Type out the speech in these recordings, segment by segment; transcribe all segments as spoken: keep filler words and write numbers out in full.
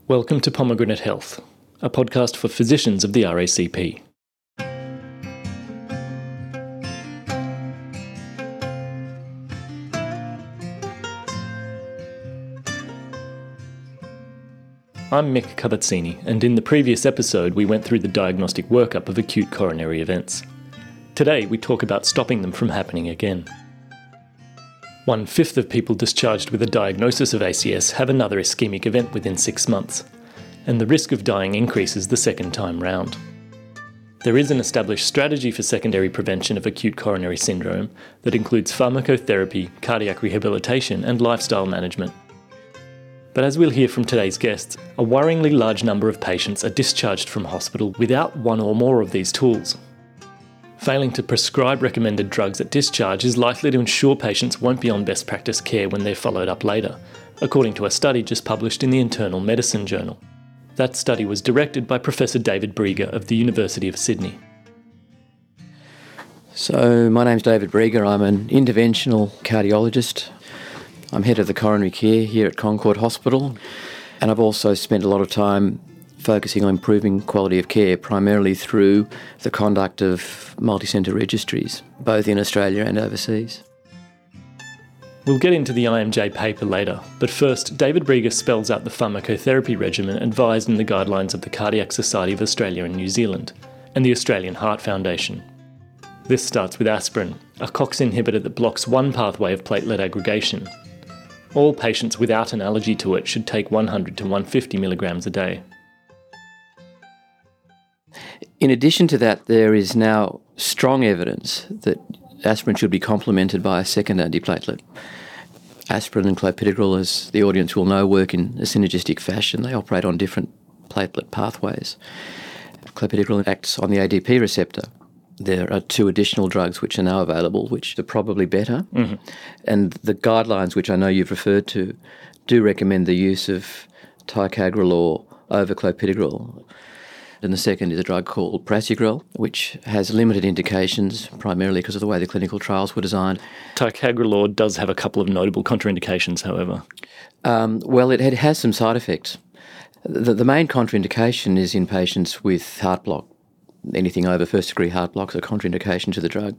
Welcome to Pomegranate Health, a podcast for physicians of the R A C P. I'm Mick Cavazzini, and in the previous episode we went through the diagnostic workup of acute coronary events. Today we talk about stopping them from happening again. One-fifth of people discharged with a diagnosis of A C S have another ischemic event within six months, and the risk of dying increases the second time round. There is an established strategy for secondary prevention of acute coronary syndrome that includes pharmacotherapy, cardiac rehabilitation, and lifestyle management. But as we'll hear from today's guests, a worryingly large number of patients are discharged from hospital without one or more of these tools. Failing to prescribe recommended drugs at discharge is likely to ensure patients won't be on best practice care when they're followed up later, according to a study just published in the Internal Medicine Journal. That study was directed by Professor David Brieger of the University of Sydney. So my name's David Brieger. I'm an interventional cardiologist. I'm head of the coronary care here at Concord Hospital, and I've also spent a lot of time focusing on improving quality of care, primarily through the conduct of multi-centre registries, both in Australia and overseas. We'll get into the I M J paper later, but first, David Brieger spells out the pharmacotherapy regimen advised in the guidelines of the Cardiac Society of Australia and New Zealand and the Australian Heart Foundation. This starts with aspirin, a COX inhibitor that blocks one pathway of platelet aggregation. All patients without an allergy to it should take one hundred to one hundred fifty milligrams a day. In addition to that, there is now strong evidence that aspirin should be complemented by a second antiplatelet. Aspirin and clopidogrel, as the audience will know, work in a synergistic fashion. They operate on different platelet pathways. Clopidogrel acts on the A D P receptor. There are two additional drugs which are now available, which are probably better. Mm-hmm. And the guidelines, which I know you've referred to, do recommend the use of ticagrelor over clopidogrel. And the second is a drug called prasugrel, which has limited indications, primarily because of the way the clinical trials were designed. Ticagrelor does have a couple of notable contraindications, however. Um, well, it, it has some side effects. The, the main contraindication is in patients with heart block. Anything over first-degree heart block is a contraindication to the drug.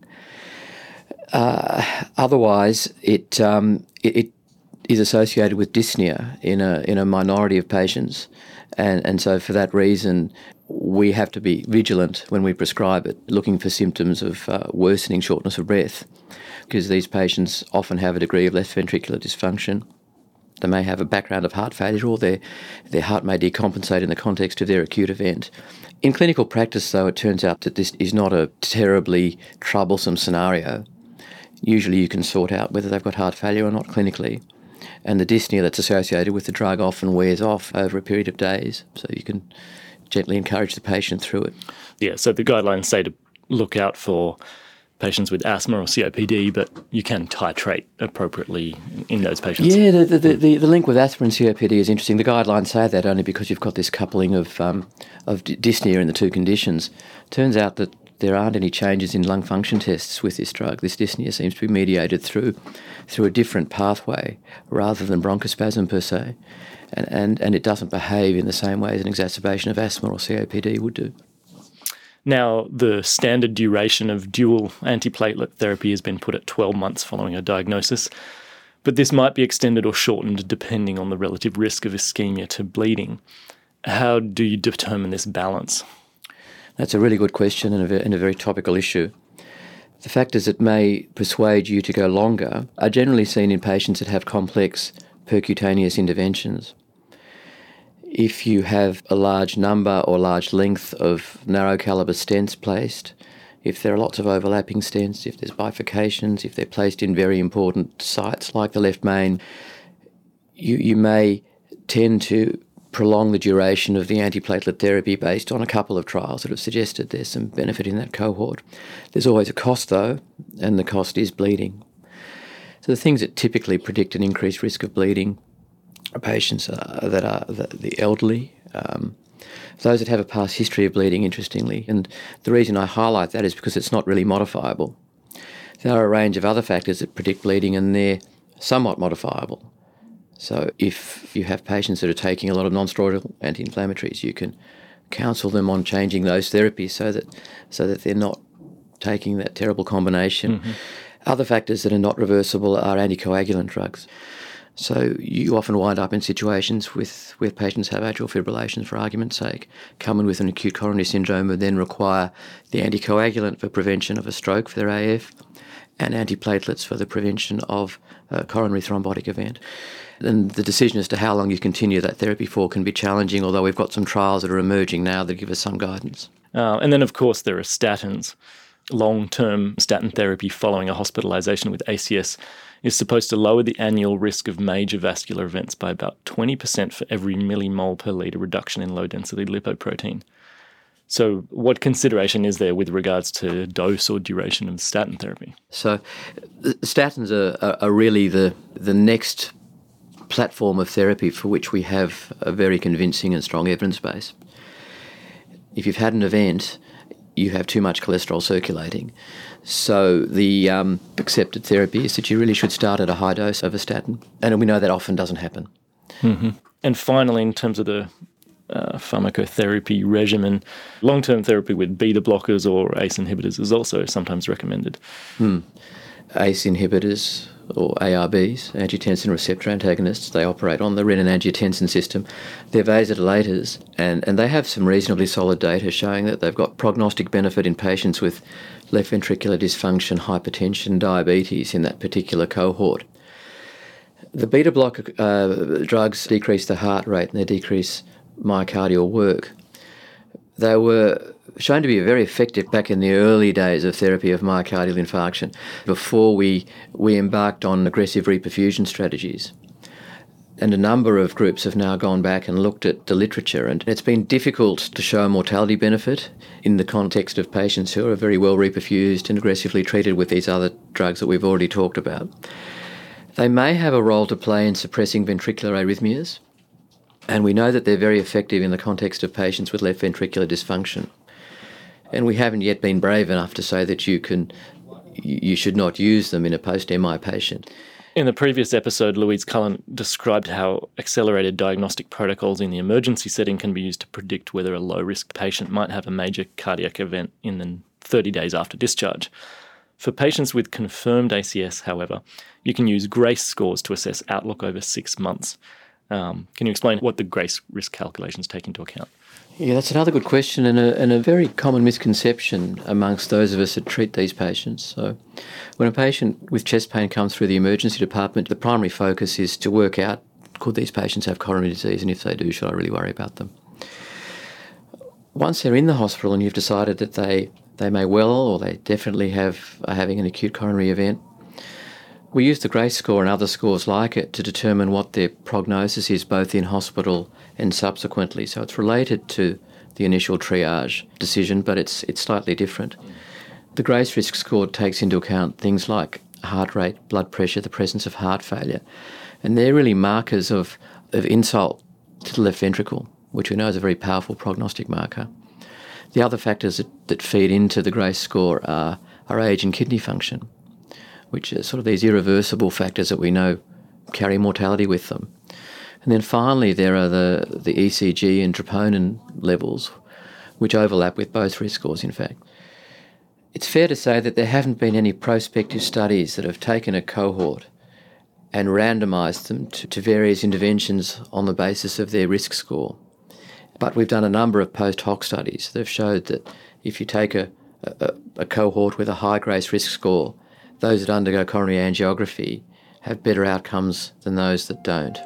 Uh, otherwise, it, um, it, it is associated with dyspnea in a in a minority of patients, and, and so for that reason, we have to be vigilant when we prescribe it, looking for symptoms of uh, worsening shortness of breath, because these patients often have a degree of left ventricular dysfunction. They may have a background of heart failure, or their, their heart may decompensate in the context of their acute event. In clinical practice, though, it turns out that this is not a terribly troublesome scenario. Usually you can sort out whether they've got heart failure or not clinically, and the dyspnea that's associated with the drug often wears off over a period of days, so you can gently encourage the patient through it. Yeah, so the guidelines say to look out for patients with asthma or C O P D, but you can titrate appropriately in those patients. Yeah, the the, the, the link with asthma and C O P D is interesting. The guidelines say that only because you've got this coupling of um, of dyspnea in the two conditions. Turns out that there aren't any changes in lung function tests with this drug. This dyspnea seems to be mediated through through a different pathway rather than bronchospasm per se, and, and, and it doesn't behave in the same way as an exacerbation of asthma or C O P D would do. Now, the standard duration of dual antiplatelet therapy has been put at twelve months following a diagnosis, but this might be extended or shortened depending on the relative risk of ischemia to bleeding. How do you determine this balance? That's a really good question and a, very, and a very topical issue. The factors that may persuade you to go longer are generally seen in patients that have complex percutaneous interventions. If you have a large number or large length of narrow calibre stents placed, if there are lots of overlapping stents, if there's bifurcations, if they're placed in very important sites like the left main, you, you may tend to prolong the duration of the antiplatelet therapy based on a couple of trials that have suggested there's some benefit in that cohort. There's always a cost though, and the cost is bleeding. So the things that typically predict an increased risk of bleeding are patients uh, that are the, the elderly, um, those that have a past history of bleeding, interestingly. And the reason I highlight that is because it's not really modifiable. There are a range of other factors that predict bleeding, and they're somewhat modifiable. So if you have patients that are taking a lot of non-steroidal anti-inflammatories, you can counsel them on changing those therapies so that so that they're not taking that terrible combination. Mm-hmm. Other factors that are not reversible are anticoagulant drugs. So you often wind up in situations with where patients have atrial fibrillation, for argument's sake, come in with an acute coronary syndrome and then require the anticoagulant for prevention of a stroke for their A F and antiplatelets for the prevention of a coronary thrombotic event. And the decision as to how long you continue that therapy for can be challenging, although we've got some trials that are emerging now that give us some guidance. Uh, and then, of course, there are statins. Long-term statin therapy following a hospitalisation with A C S is supposed to lower the annual risk of major vascular events by about twenty percent for every millimole per litre reduction in low-density lipoprotein. So what consideration is there with regards to dose or duration of statin therapy? So statins are, are, are really the, the next platform of therapy for which we have a very convincing and strong evidence base. If you've had an event, you have too much cholesterol circulating. So the um, accepted therapy is that you really should start at a high dose of a statin. And we know that often doesn't happen. Mm-hmm. And finally, in terms of the uh, pharmacotherapy regimen, long-term therapy with beta blockers or A C E inhibitors is also sometimes recommended. Hmm. A C E inhibitors or A R Bs, angiotensin receptor antagonists, they operate on the renin-angiotensin system. They're vasodilators, and, and they have some reasonably solid data showing that they've got prognostic benefit in patients with left ventricular dysfunction, hypertension, diabetes in that particular cohort. The beta blocker uh, drugs decrease the heart rate and they decrease myocardial work. They were shown to be very effective back in the early days of therapy of myocardial infarction, before we, we embarked on aggressive reperfusion strategies. And a number of groups have now gone back and looked at the literature, and it's been difficult to show a mortality benefit in the context of patients who are very well reperfused and aggressively treated with these other drugs that we've already talked about. They may have a role to play in suppressing ventricular arrhythmias, and we know that they're very effective in the context of patients with left ventricular dysfunction. And we haven't yet been brave enough to say that you can, you should not use them in a post-M I patient. In the previous episode, Louise Cullen described how accelerated diagnostic protocols in the emergency setting can be used to predict whether a low-risk patient might have a major cardiac event in the thirty days after discharge. For patients with confirmed A C S, however, you can use GRACE scores to assess outlook over six months. Um, can you explain what the GRACE risk calculations take into account? Yeah, that's another good question, and a, and a very common misconception amongst those of us that treat these patients. So when a patient with chest pain comes through the emergency department, the primary focus is to work out, could these patients have coronary disease, and if they do, should I really worry about them? Once they're in the hospital and you've decided that they, they may well or they definitely have are having an acute coronary event, we use the GRACE score and other scores like it to determine what their prognosis is both in hospital and subsequently. So it's related to the initial triage decision, but it's it's slightly different. The GRACE risk score takes into account things like heart rate, blood pressure, the presence of heart failure, and they're really markers of, of insult to the left ventricle, which we know is a very powerful prognostic marker. The other factors that, that feed into the GRACE score are, are age and kidney function, which are sort of these irreversible factors that we know carry mortality with them. And then finally there are the, the E C G and troponin levels, which overlap with both risk scores, in fact. It's fair to say that there haven't been any prospective studies that have taken a cohort and randomised them to, to various interventions on the basis of their risk score. But we've done a number of post hoc studies that have showed that if you take a, a, a cohort with a high GRACE risk score, those that undergo coronary angiography have better outcomes than those that don't.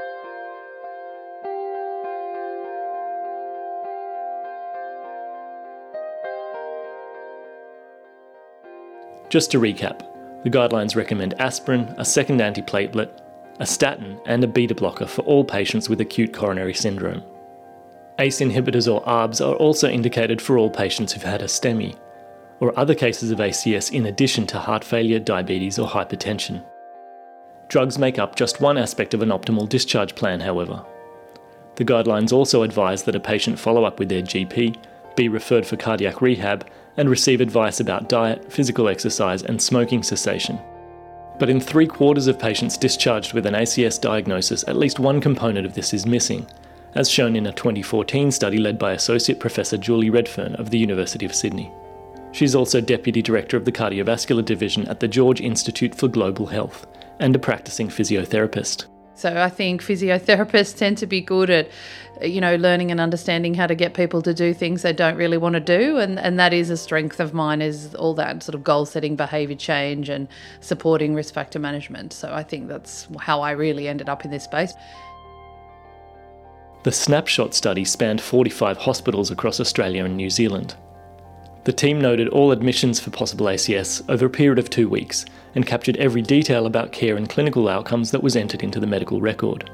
Just to recap, the guidelines recommend aspirin, a second antiplatelet, a statin and a beta blocker for all patients with acute coronary syndrome. A C E inhibitors or A R Bs are also indicated for all patients who've had a STEMI, or other cases of A C S in addition to heart failure, diabetes or hypertension. Drugs make up just one aspect of an optimal discharge plan, however. The guidelines also advise that a patient follow up with their G P, be referred for cardiac rehab, and receive advice about diet, physical exercise and smoking cessation. But in three quarters of patients discharged with an A C S diagnosis, at least one component of this is missing, as shown in a twenty fourteen study led by Associate Professor Julie Redfern of the University of Sydney. She's also Deputy Director of the Cardiovascular Division at the George Institute for Global Health and a practicing physiotherapist. So I think physiotherapists tend to be good at, you know, learning and understanding how to get people to do things they don't really want to do. And, and that is a strength of mine, is all that sort of goal-setting behaviour change and supporting risk factor management. So I think that's how I really ended up in this space. The Snapshot study spanned forty-five hospitals across Australia and New Zealand. The team noted all admissions for possible A C S over a period of two weeks and captured every detail about care and clinical outcomes that was entered into the medical record.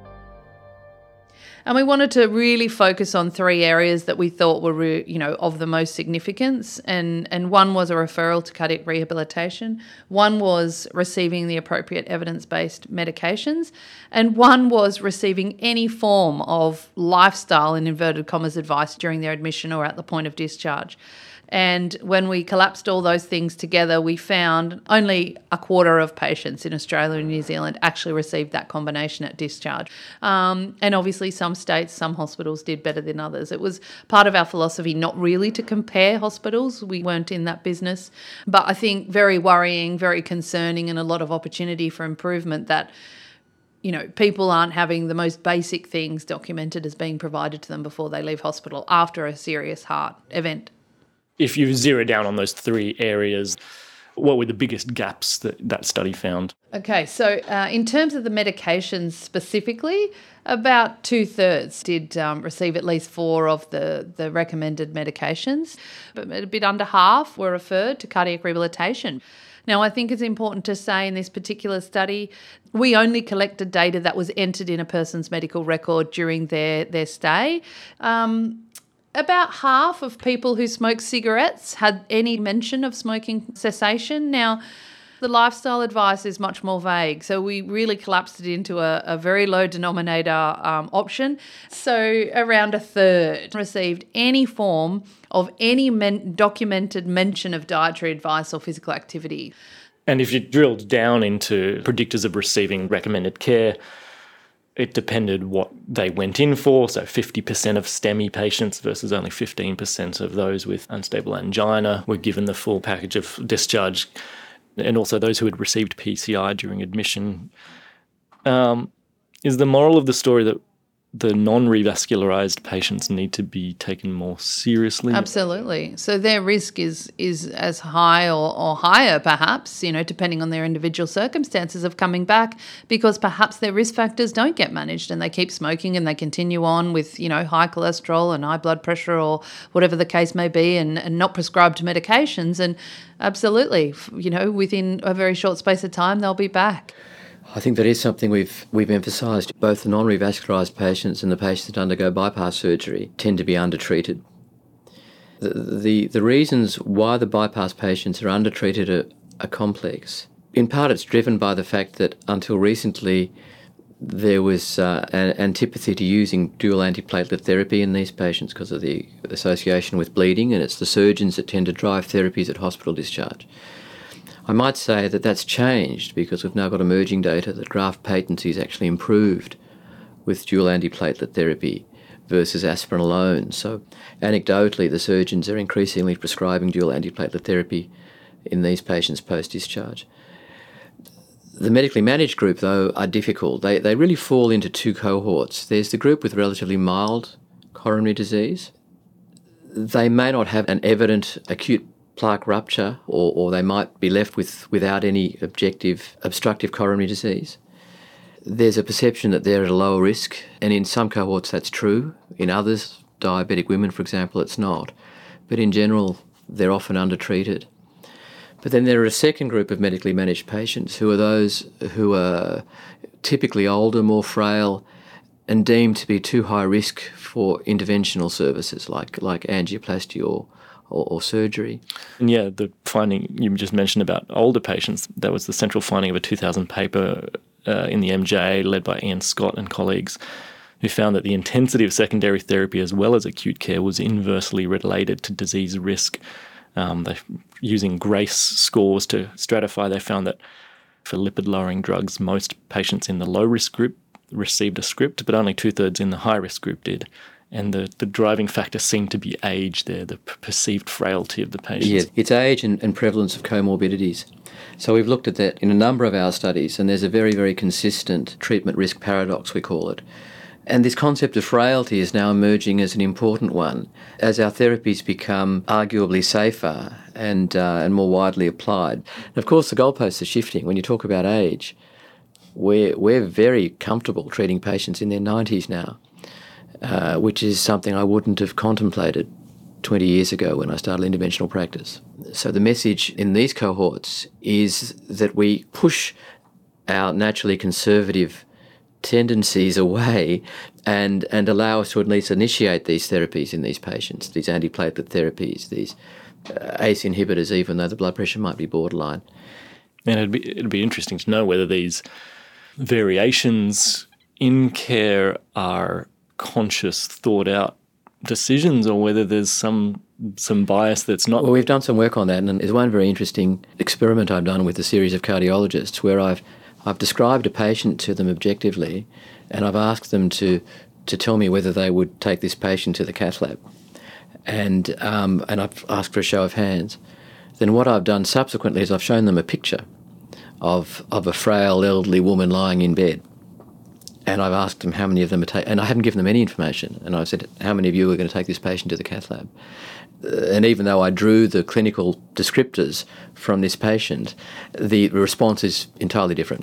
And we wanted to really focus on three areas that we thought were, re- you know, of the most significance. And, and one was a referral to cardiac rehabilitation. One was receiving the appropriate evidence-based medications. And one was receiving any form of lifestyle, in inverted commas, advice during their admission or at the point of discharge. And when we collapsed all those things together, we found only a quarter of patients in Australia and New Zealand actually received that combination at discharge. Um, and obviously some states, some hospitals did better than others. It was part of our philosophy not really to compare hospitals. We weren't in that business. But I think very worrying, very concerning, and a lot of opportunity for improvement that, you know, people aren't having the most basic things documented as being provided to them before they leave hospital after a serious heart event. If you zero down on those three areas, what were the biggest gaps that that study found? Okay, so uh, in terms of the medications specifically, about two-thirds did um, receive at least four of the, the recommended medications, but a bit under half were referred to cardiac rehabilitation. Now, I think it's important to say in this particular study, we only collected data that was entered in a person's medical record during their, their stay. Um, About half of people who smoke cigarettes had any mention of smoking cessation. Now, the lifestyle advice is much more vague, so we really collapsed it into a, a very low denominator um, option. So around a third received any form of any men- documented mention of dietary advice or physical activity. And if you drilled down into predictors of receiving recommended care, it depended what they went in for, so fifty percent of STEMI patients versus only fifteen percent of those with unstable angina were given the full package of discharge, and also those who had received P C I during admission. Um, is the moral of the story that the non-revascularized patients need to be taken more seriously? Absolutely. So their risk is is as high or, or higher, perhaps, you know, depending on their individual circumstances of coming back, because perhaps their risk factors don't get managed and they keep smoking and they continue on with, you know, high cholesterol and high blood pressure or whatever the case may be, and, and not prescribed medications. And absolutely, you know, within a very short space of time, they'll be back. I think that is something we've we've emphasised. Both the non-revascularised patients and the patients that undergo bypass surgery tend to be undertreated. The, the, the reasons why the bypass patients are undertreated are, are complex. In part, it's driven by the fact that until recently there was uh, an antipathy to using dual antiplatelet therapy in these patients because of the association with bleeding, and it's the surgeons that tend to drive therapies at hospital discharge. I might say that that's changed because we've now got emerging data that graft patency is actually improved with dual antiplatelet therapy versus aspirin alone. So anecdotally, the surgeons are increasingly prescribing dual antiplatelet therapy in these patients post-discharge. The medically managed group, though, are difficult. They, they really fall into two cohorts. There's the group with relatively mild coronary disease. They may not have an evident acute plaque rupture, or, or they might be left with without any objective obstructive coronary disease. There's a perception that they're at a lower risk, and in some cohorts that's true. In others, diabetic women, for example, it's not. But in general, they're often undertreated. But then there are a second group of medically managed patients who are those who are typically older, more frail, and deemed to be too high risk for interventional services like, like angioplasty or Or, or surgery. And yeah, the finding you just mentioned about older patients, that was the central finding of a two thousand paper uh, in the M J A led by Ian Scott and colleagues, who found that the intensity of secondary therapy as well as acute care was inversely related to disease risk. Um, they, using GRACE scores to stratify, they found that For lipid-lowering drugs, most patients in the low-risk group received a script, but only two-thirds in the high-risk group did. And the, the driving factor seemed to be age there, the p- perceived frailty of the patients. Yeah, it's age and, and prevalence of comorbidities. So we've looked at that in a number of our studies, and there's a very, very consistent treatment risk paradox, we call it. And this concept of frailty is now emerging as an important one as our therapies become arguably safer and uh, and more widely applied. And of course, the goalposts are shifting. When you talk about age, we're, we're very comfortable treating patients in their nineties now, uh, which is something I wouldn't have contemplated twenty years ago when I started interventional practice. So the message in these cohorts is that we push our naturally conservative tendencies away and and allow us to at least initiate these therapies in these patients, these antiplatelet therapies, these uh, A C E inhibitors, even though the blood pressure might be borderline. And it'd be, it'd be interesting to know whether these variations in care are conscious, thought-out decisions, or whether there's some some bias that's not. Well, we've done some work on that, and there's one very interesting experiment I've done with a series of cardiologists where I've I've described a patient to them objectively, and I've asked them to to tell me whether they would take this patient to the cath lab, and um, and I've asked for a show of hands. Then what I've done subsequently is I've shown them a picture of of a frail elderly woman lying in bed, and I've asked them how many of them are taking, and I haven't given them any information, and I said, how many of you are going to take this patient to the cath lab? And even though I drew the clinical descriptors from this patient, the response is entirely different.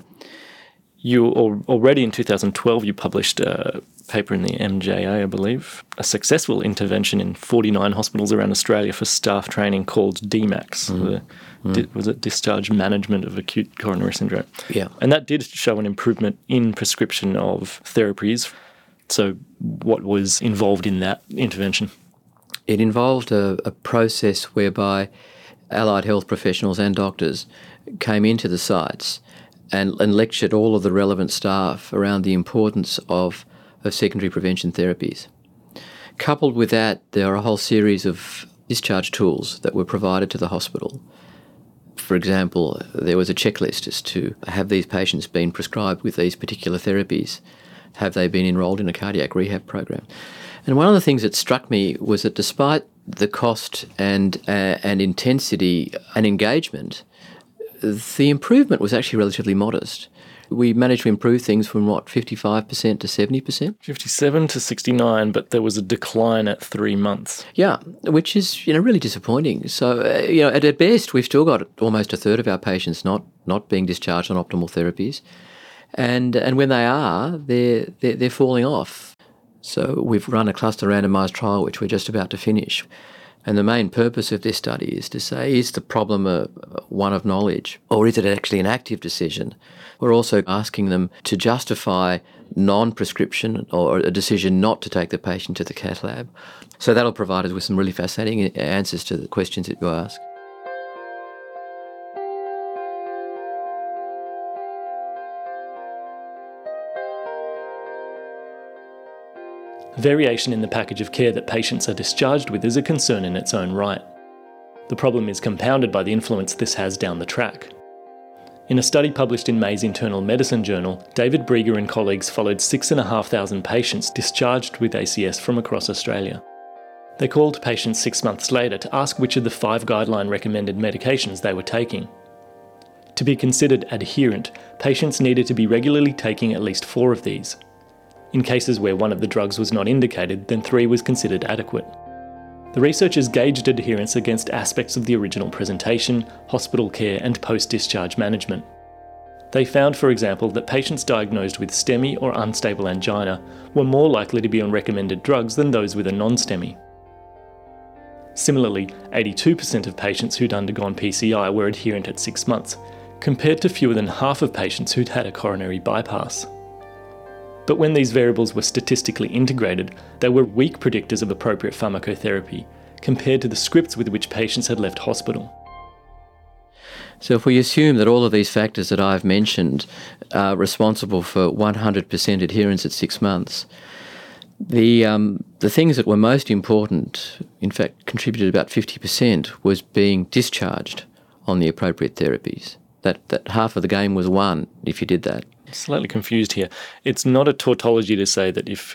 You already in two thousand twelve, you published a paper in the M J A, I believe, a successful intervention in forty-nine hospitals around Australia for staff training called D MAX. Mm. The, mm. Di- was it Discharge Management of Acute Coronary Syndrome? Yeah. And that did show an improvement in prescription of therapies. So what was involved in that intervention? It involved a, a process whereby allied health professionals and doctors came into the sites and, and lectured all of the relevant staff around the importance of, of secondary prevention therapies. Coupled with that, there are a whole series of discharge tools that were provided to the hospital. For example, there was a checklist as to have these patients been prescribed with these particular therapies? Have they been enrolled in a cardiac rehab program? And one of the things that struck me was that despite the cost and uh, and intensity and engagement, the improvement was actually relatively modest. We managed to improve things from, what, fifty-five percent to seventy percent? fifty-seven to sixty-nine, but there was a decline at three months. Yeah, which is, you know, really disappointing. So, uh, you know, at, at best, we've still got almost a third of our patients not, not being discharged on optimal therapies. And and when they are, they're, they're, they're falling off. So we've run a cluster randomised trial, which we're just about to finish. And the main purpose of this study is to say, is the problem a, one of knowledge, or is it actually an active decision? We're also asking them to justify non-prescription or a decision not to take the patient to the cath lab. So that'll provide us with some really fascinating answers to the questions that you ask. Variation in the package of care that patients are discharged with is a concern in its own right. The problem is compounded by the influence this has down the track. In a study published in May's Internal Medicine Journal, David Brieger and colleagues followed six thousand five hundred patients discharged with A C S from across Australia. They called patients six months later to ask which of the five guideline recommended medications they were taking. To be considered adherent, patients needed to be regularly taking at least four of these. In cases where one of the drugs was not indicated, then three was considered adequate. The researchers gauged adherence against aspects of the original presentation, hospital care and post-discharge management. They found, for example, that patients diagnosed with STEMI or unstable angina were more likely to be on recommended drugs than those with a non-STEMI. Similarly, eighty-two percent of patients who'd undergone P C I were adherent at six months, compared to fewer than half of patients who'd had a coronary bypass. But when these variables were statistically integrated, they were weak predictors of appropriate pharmacotherapy, compared to the scripts with which patients had left hospital. So if we assume that all of these factors that I've mentioned are responsible for one hundred percent adherence at six months, the um, the things that were most important, in fact contributed about fifty percent, was being discharged on the appropriate therapies. That, that half of the game was won if you did that. Slightly confused here. It's not a tautology to say that if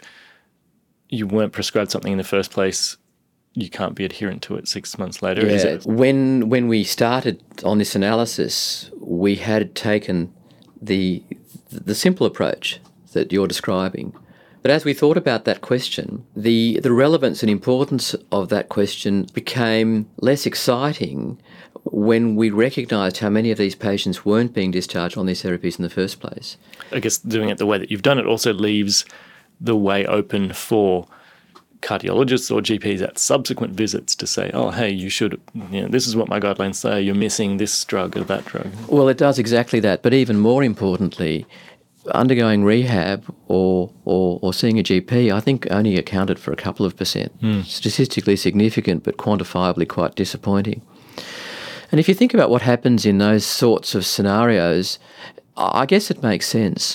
you weren't prescribed something in the first place, you can't be adherent to it six months later, Yeah. is it? When, when we started on this analysis, we had taken the, the simple approach that you're describing. But as we thought about that question, the, the relevance and importance of that question became less exciting when we recognised how many of these patients weren't being discharged on these therapies in the first place. I guess doing it the way that you've done it also leaves the way open for cardiologists or G Ps at subsequent visits to say, oh, hey, you should, you know, this is what my guidelines say, you're missing this drug or that drug. Well, it does exactly that. But even more importantly, undergoing rehab or, or, or seeing a G P, I think only accounted for a couple of percent. Mm. Statistically significant, but quantifiably quite disappointing. And if you think about what happens in those sorts of scenarios, I guess it makes sense.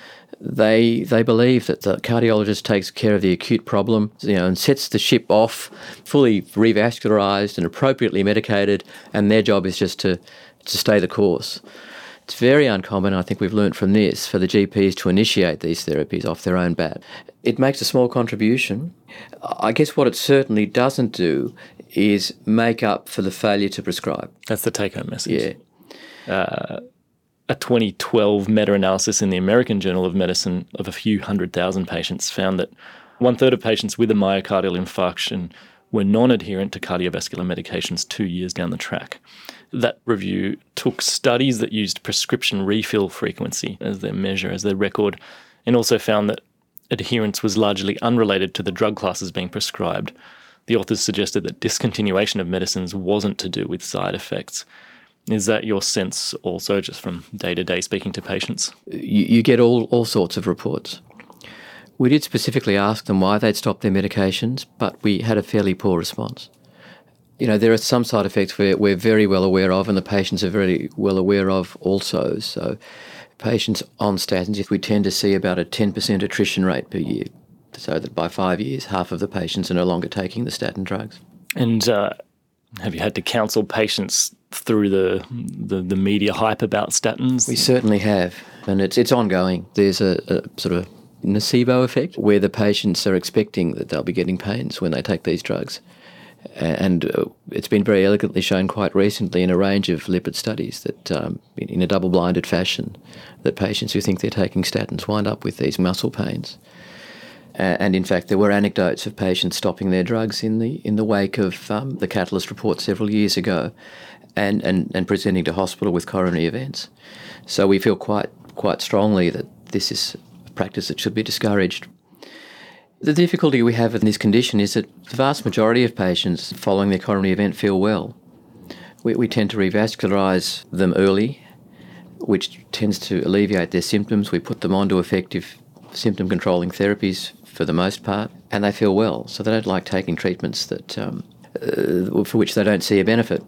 They they believe that the cardiologist takes care of the acute problem, you know, and sets the ship off fully revascularised and appropriately medicated, and their job is just to, to stay the course. It's very uncommon, I think we've learnt from this, for the G Ps to initiate these therapies off their own bat. It makes a small contribution. I guess what it certainly doesn't do is make up for the failure to prescribe. That's the take-home message. Yeah. Uh, a twenty twelve meta-analysis in the American Journal of Medicine of a few hundred thousand patients found that one-third of patients with a myocardial infarction were non-adherent to cardiovascular medications two years down the track. That review took studies that used prescription refill frequency as their measure, as their record, and also found that adherence was largely unrelated to the drug classes being prescribed. The authors suggested that discontinuation of medicines wasn't to do with side effects. Is that your sense also, just from day-to-day speaking to patients? You, you get all, all sorts of reports. We did specifically ask them why they'd stopped their medications, but we had a fairly poor response. You know, there are some side effects we're, we're very well aware of, and the patients are very well aware of also. So patients on statins, if we tend to see about a ten percent attrition rate per year, so that by five years, half of the patients are no longer taking the statin drugs. And uh, have you had to counsel patients through the, the the media hype about statins? We certainly have, and it's it's ongoing. There's a, a sort of nocebo effect where the patients are expecting that they'll be getting pains when they take these drugs. And uh, it's been very elegantly shown quite recently in a range of lipid studies that um, in, in a double-blinded fashion, that patients who think they're taking statins wind up with these muscle pains. Uh, and in fact, there were anecdotes of patients stopping their drugs in the in the wake of um, the Catalyst report several years ago, and, and, and presenting to hospital with coronary events. So we feel quite quite strongly that this is a practice that should be discouraged. The difficulty we have in this condition is that the vast majority of patients following their coronary event feel well. We, we tend to revascularise them early, which tends to alleviate their symptoms. We put them onto effective symptom-controlling therapies for the most part, and they feel well. So they don't like taking treatments that um, uh, for which they don't see a benefit.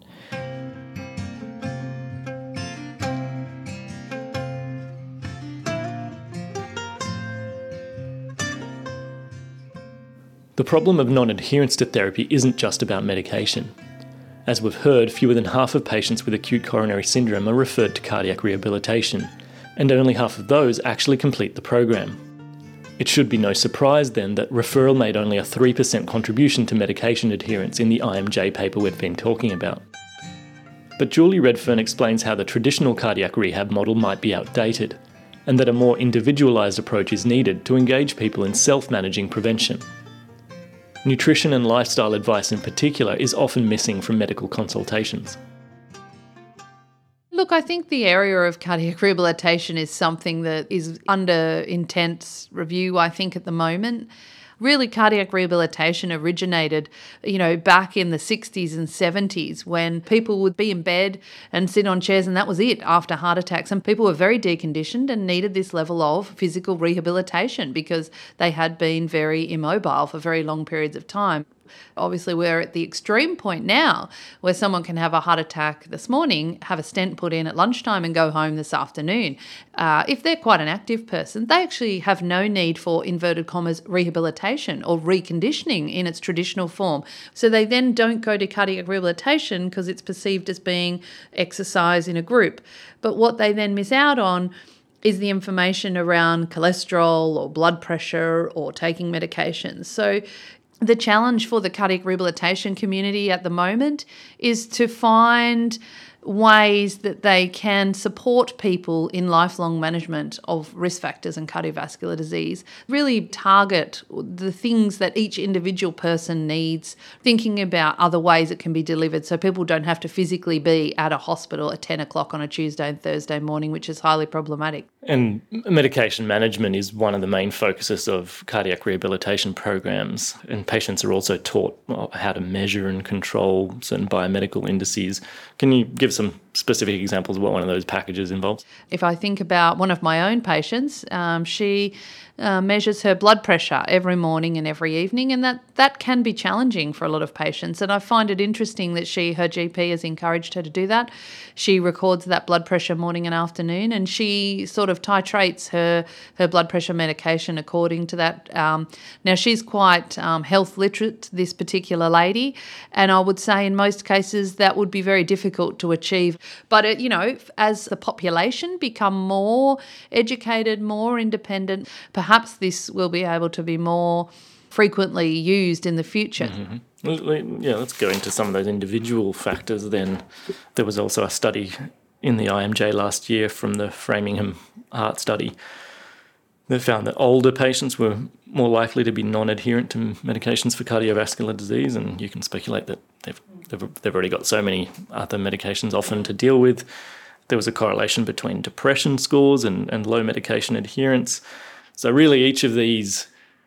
The problem of non-adherence to therapy isn't just about medication. As we've heard, fewer than half of patients with acute coronary syndrome are referred to cardiac rehabilitation, and only half of those actually complete the program. It should be no surprise then that referral made only a three percent contribution to medication adherence in the I M J paper we've been talking about. But Julie Redfern explains how the traditional cardiac rehab model might be outdated, and that a more individualised approach is needed to engage people in self-managing prevention. Nutrition and lifestyle advice in particular is often missing from medical consultations. Look, I think the area of cardiac rehabilitation is something that is under intense review, I think, at the moment. Really, cardiac rehabilitation originated, you know, back in the sixties and seventies when people would be in bed and sit on chairs and that was it after heart attacks. And people were very deconditioned and needed this level of physical rehabilitation because they had been very immobile for very long periods of time. Obviously, we're at the extreme point now where someone can have a heart attack this morning, have a stent put in at lunchtime and go home this afternoon. Uh, if they're quite an active person, they actually have no need for, inverted commas, rehabilitation or reconditioning in its traditional form. So they then don't go to cardiac rehabilitation because it's perceived as being exercise in a group. But what they then miss out on is the information around cholesterol or blood pressure or taking medications. So the challenge for the cardiac rehabilitation community at the moment is to find ways that they can support people in lifelong management of risk factors and cardiovascular disease, really target the things that each individual person needs, thinking about other ways it can be delivered so people don't have to physically be at a hospital at ten o'clock on a Tuesday and Thursday morning, which is highly problematic. And medication management is one of the main focuses of cardiac rehabilitation programs, and patients are also taught how to measure and control certain biomedical indices. Can you give some specific examples of what one of those packages involves? If I think about one of my own patients, um, she uh, measures her blood pressure every morning and every evening, and that, that can be challenging for a lot of patients. And I find it interesting that she, her G P has encouraged her to do that. She records that blood pressure morning and afternoon, and she sort of titrates her, her blood pressure medication according to that. Um, now, she's quite um, health literate, this particular lady, and I would say in most cases that would be very difficult to achieve. But, it, you know, as the population become more educated, more independent, perhaps this will be able to be more frequently used in the future. Mm-hmm. Yeah, let's go into some of those individual factors then. There was also a study in the I M J last year from the Framingham Heart Study that found that older patients were more likely to be non-adherent to medications for cardiovascular disease, and you can speculate that they've, they've, they've already got so many other medications often to deal with. There was a correlation between depression scores and, and low medication adherence. So really each of these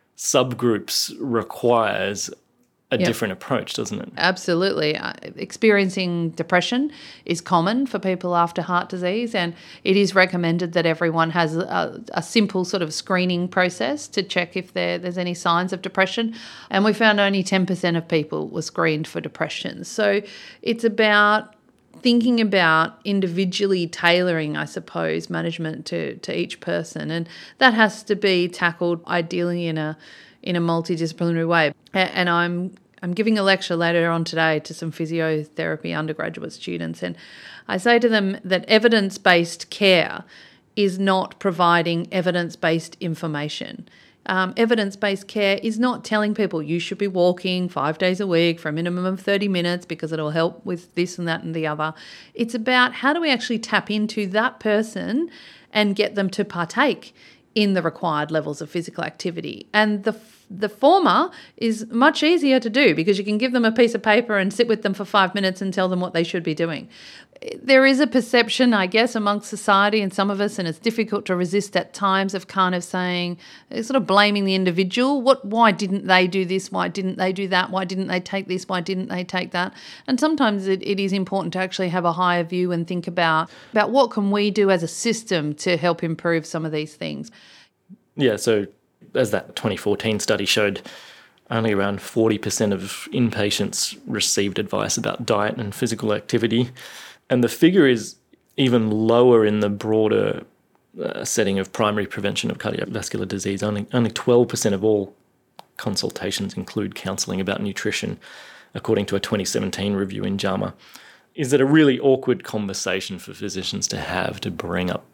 subgroups requires a yep. different approach, doesn't it? Absolutely. Uh, experiencing depression is common for people after heart disease, and it is recommended that everyone has a, a simple sort of screening process to check if there, there's any signs of depression. And we found only ten percent of people were screened for depression. So it's about thinking about individually tailoring, I suppose, management to, to each person. And that has to be tackled ideally in a in a multidisciplinary way. And I'm I'm giving a lecture later on today to some physiotherapy undergraduate students, and I say to them that evidence-based care is not providing evidence-based information. Um, evidence-based care is not telling people you should be walking five days a week for a minimum of thirty minutes because it'll help with this and that and the other. It's about how do we actually tap into that person and get them to partake in the required levels of physical activity. And the the former is much easier to do because you can give them a piece of paper and sit with them for five minutes and tell them what they should be doing. There is a perception, I guess, amongst society and some of us, and it's difficult to resist at times, of kind of saying, sort of blaming the individual. What? Why didn't they do this? Why didn't they do that? Why didn't they take this? Why didn't they take that? And sometimes it, it is important to actually have a higher view and think about, about what can we do as a system to help improve some of these things. Yeah, so as that twenty fourteen study showed, only around forty percent of inpatients received advice about diet and physical activity. And the figure is even lower in the broader uh, setting of primary prevention of cardiovascular disease. Only, only twelve percent of all consultations include counselling about nutrition, according to a twenty seventeen review in JAMA. Is it a really awkward conversation for physicians to have, to bring up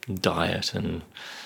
diet and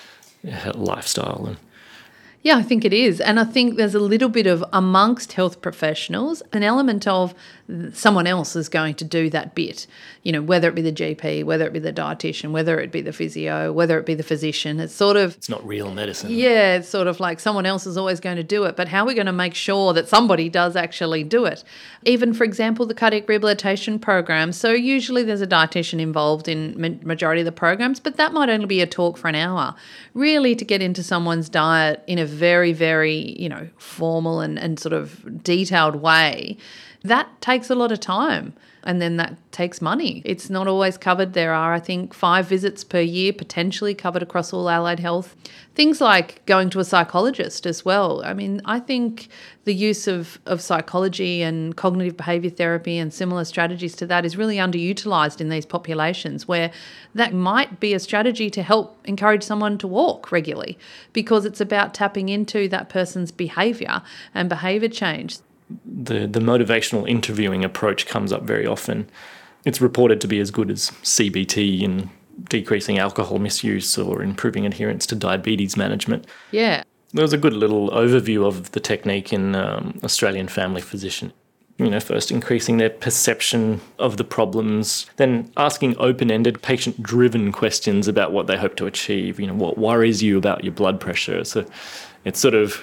lifestyle? And yeah, I think it is. And I think there's a little bit of, amongst health professionals, an element of someone else is going to do that bit, you know, whether it be the G P, whether it be the dietitian, whether it be the physio, whether it be the physician. It's sort of... It's not real medicine. Yeah, it's sort of like someone else is always going to do it, but how are we going to make sure that somebody does actually do it? Even, for example, the cardiac rehabilitation program. So usually there's a dietitian involved in ma- majority of the programs, but that might only be a talk for an hour. Really, to get into someone's diet in a very, very, you know, formal and, and sort of detailed way That takes a lot of time, and then that takes money. It's not always covered. There are, I think, five visits per year potentially covered across all allied health. Things like going to a psychologist as well. I mean, I think the use of, of psychology and cognitive behaviour therapy and similar strategies to that is really underutilised in these populations, where that might be a strategy to help encourage someone to walk regularly, because it's about tapping into that person's behaviour and behaviour change. The, the motivational interviewing approach comes up very often. It's reported to be as good as C B T in decreasing alcohol misuse or improving adherence to diabetes management. Yeah. There was a good little overview of the technique in um, Australian Family Physician. You know, first increasing their perception of the problems, then asking open-ended, patient-driven questions about what they hope to achieve. You know, what worries you about your blood pressure? So it's sort of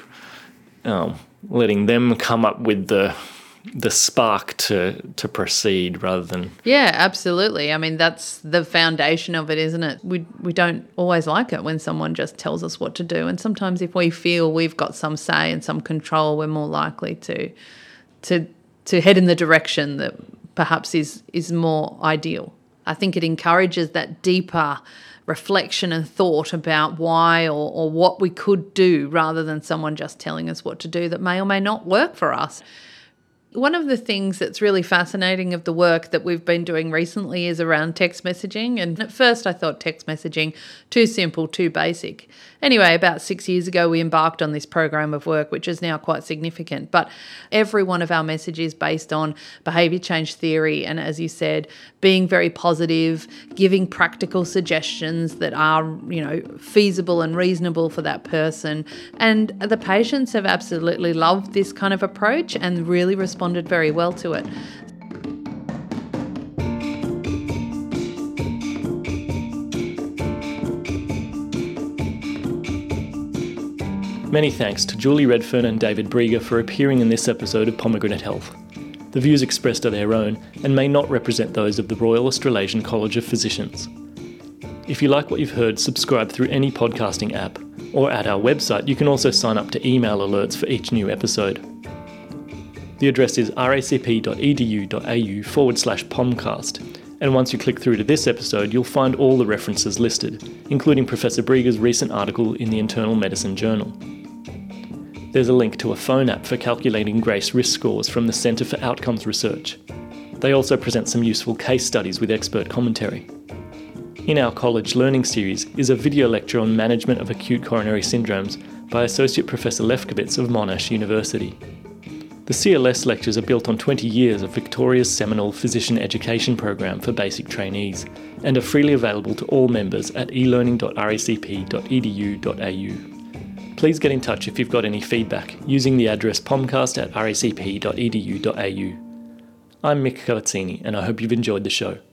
um, letting them come up with the the spark to to proceed rather than... Yeah, absolutely. I mean, that's the foundation of it, isn't it? We we don't always like it when someone just tells us what to do. And sometimes if we feel we've got some say and some control, we're more likely to to to head in the direction that perhaps is is more ideal. I think it encourages that deeper reflection and thought about why or, or what we could do, rather than someone just telling us what to do that may or may not work for us. One of the things that's really fascinating of the work that we've been doing recently is around text messaging. And at first I thought text messaging, too simple, too basic. Anyway, about six years ago, we embarked on this program of work, which is now quite significant. But every one of our messages is based on behaviour change theory. And as you said, being very positive, giving practical suggestions that are, you know, feasible and reasonable for that person. And the patients have absolutely loved this kind of approach and really responded very well to it. Many thanks to Julie Redfern and David Brieger for appearing in this episode of Pomegranate Health. The views expressed are their own and may not represent those of the Royal Australasian College of Physicians. If you like what you've heard, subscribe through any podcasting app, or at our website you can also sign up to email alerts for each new episode. The address is racp.edu.au forward slash pomcast, and once you click through to this episode, you'll find all the references listed, including Professor Brieger's recent article in the Internal Medicine Journal. There's a link to a phone app for calculating GRACE risk scores from the Centre for Outcomes Research. They also present some useful case studies with expert commentary. In our college learning series is a video lecture on management of acute coronary syndromes by Associate Professor Lefkowitz of Monash University. The C L S lectures are built on twenty years of Victoria's seminal physician education program for basic trainees and are freely available to all members at e learning dot r a c p dot e d u dot a u. Please get in touch if you've got any feedback using the address pomcast at r a c p dot e d u dot a u. I'm Mick Cavazzini and I hope you've enjoyed the show.